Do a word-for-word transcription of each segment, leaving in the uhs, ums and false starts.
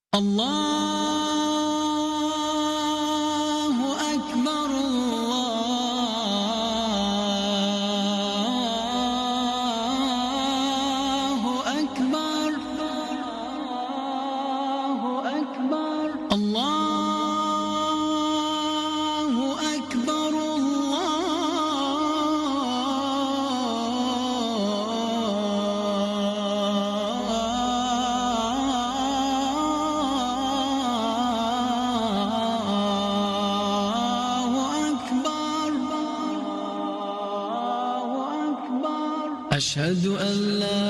الله أكبر الله أكبر الله أكبر الله أكبر أشهد أن لا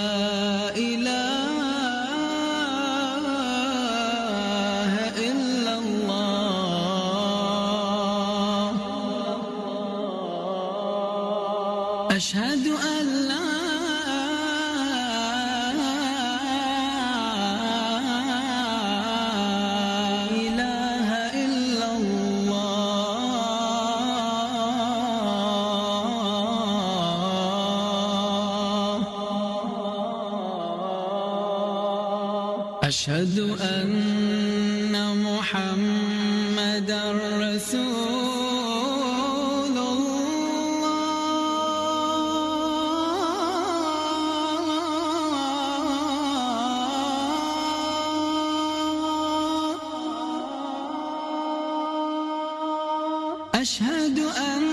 إله إلا الله أشهد أن لا إله إلا أشهد أن محمدًا رسول الله أشهد أن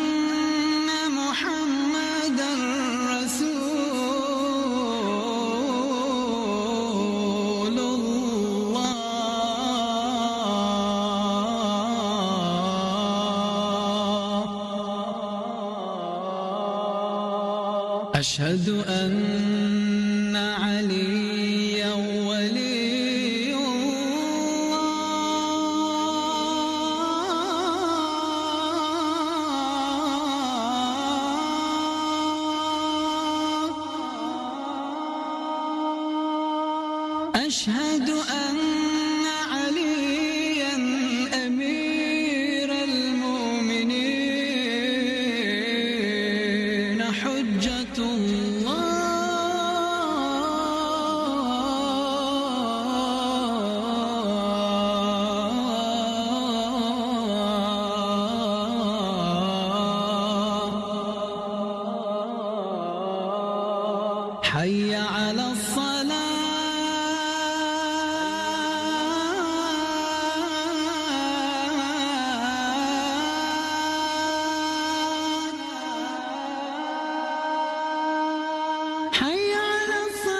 محمدًا رسول أشهد أن عليا ولي الله أشهد أن عليا أمير المؤمنين حجة الله حي على الصلاة حي على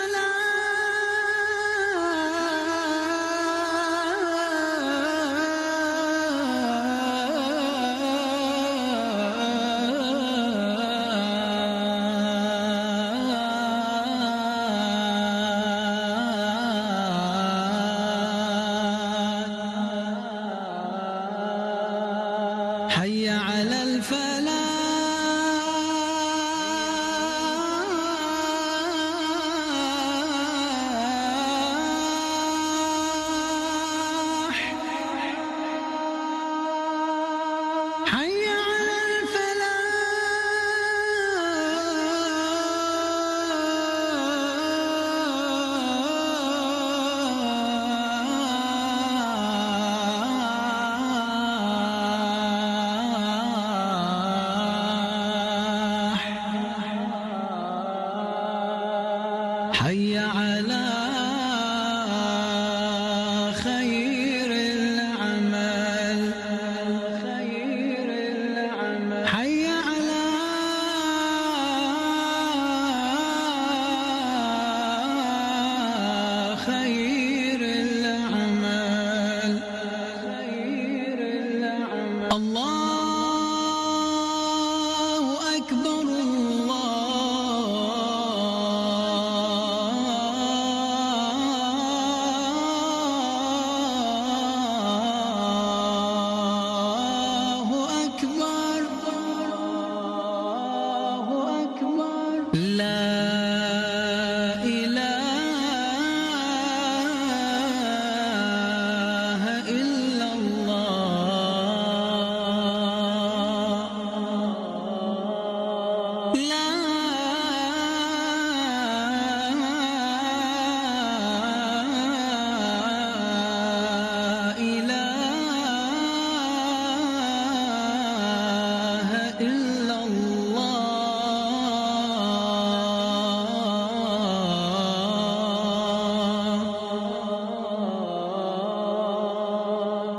الصلاة حي على الفلاح حي على الفلاح حي على خير العمل خير العمل حي على خير